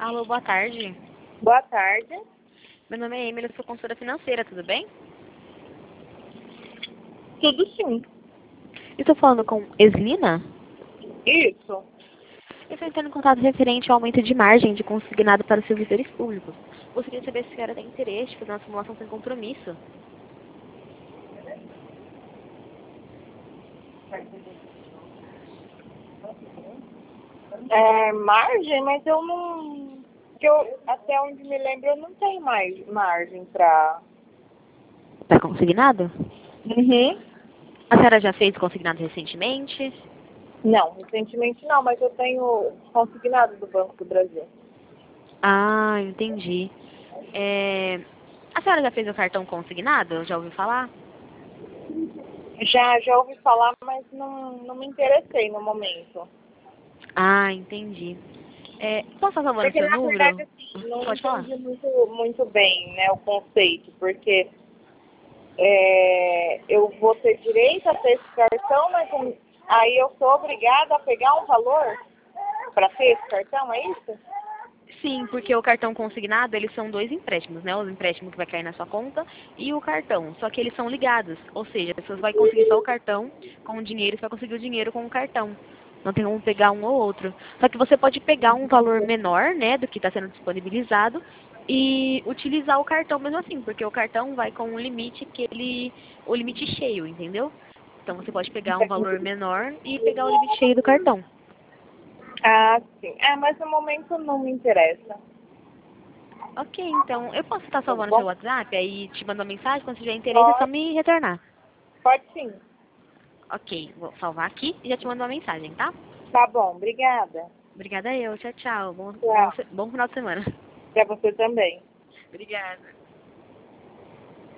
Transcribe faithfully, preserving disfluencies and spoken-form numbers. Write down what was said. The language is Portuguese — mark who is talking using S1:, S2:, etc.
S1: Alô, boa tarde.
S2: Boa tarde.
S1: Meu nome é Emily, eu sou consultora financeira, tudo bem?
S2: Tudo sim.
S1: Estou falando com Eslina?
S2: Isso.
S1: Eu estou entrando em contato referente ao aumento de margem de consignado para os servidores públicos. Gostaria de saber se a senhora tem interesse de fazer uma simulação sem compromisso.
S2: É, margem, mas eu não. Que eu, até onde me lembro, eu não tenho mais margem pra.
S1: Para consignado?
S2: Uhum.
S1: A senhora já fez consignado recentemente?
S2: Não, recentemente não, mas eu tenho consignado do Banco do Brasil.
S1: Ah, entendi. É... A senhora já fez o cartão consignado? Já ouviu falar?
S2: Já, já ouvi falar, mas não, não me interessei no momento.
S1: Ah, entendi. É... Posso fazer o
S2: Porque,
S1: seu
S2: na
S1: número?
S2: verdade, assim, não
S1: Pode falar.
S2: entendi muito, muito bem, né, o conceito, porque é, eu vou ter direito a ter esse cartão, mas um- aí eu sou obrigada a pegar um valor para ter esse cartão, é isso?
S1: Sim, porque o cartão consignado, eles são dois empréstimos, né? O empréstimo que vai cair na sua conta e o cartão. Só que eles são ligados. Ou seja, a pessoa vai conseguir só o cartão com o dinheiro, você vai conseguir o dinheiro com o cartão. Não tem como pegar um ou outro. Só que você pode pegar um valor menor, né, do que está sendo disponibilizado e utilizar o cartão mesmo assim, porque o cartão vai com um limite que ele, o limite cheio, entendeu? Então você pode pegar um valor menor e pegar o limite cheio do cartão.
S2: Ah, sim. É, mas no momento não me interessa.
S1: Ok, então eu posso estar
S2: Tá
S1: salvando seu
S2: bom?
S1: WhatsApp, aí te mando uma mensagem, quando tiver interesse é só
S2: Pode,
S1: me retornar.
S2: pode sim.
S1: Ok, vou salvar aqui e já te mando uma mensagem, tá?
S2: Tá bom, obrigada.
S1: Obrigada eu, tchau, tchau. Bom, bom,
S2: Tchau.
S1: bom final de semana.
S2: Para você também.
S1: Obrigada.